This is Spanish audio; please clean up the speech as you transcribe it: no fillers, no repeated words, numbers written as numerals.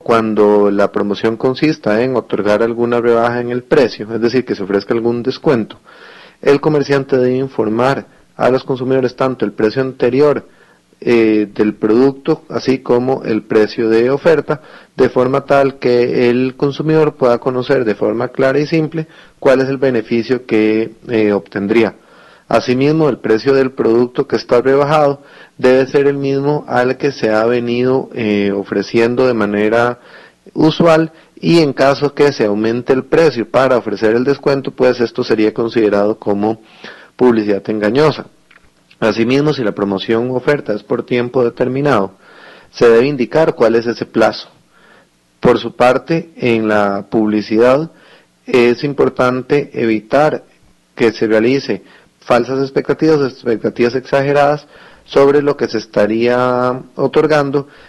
cuando la promoción consista en otorgar alguna rebaja en el precio, es decir, que se ofrezca algún descuento, el comerciante debe informar a los consumidores tanto el precio anterior del producto, así como el precio de oferta, de forma tal que el consumidor pueda conocer de forma clara y simple cuál es el beneficio que obtendría. Asimismo, el precio del producto que está rebajado debe ser el mismo al que se ha venido ofreciendo de manera usual, y en caso que se aumente el precio para ofrecer el descuento, pues esto sería considerado como publicidad engañosa. Asimismo, si la promoción o oferta es por tiempo determinado, se debe indicar cuál es ese plazo. Por su parte, en la publicidad es importante evitar que se realice falsas expectativas exageradas sobre lo que se estaría otorgando,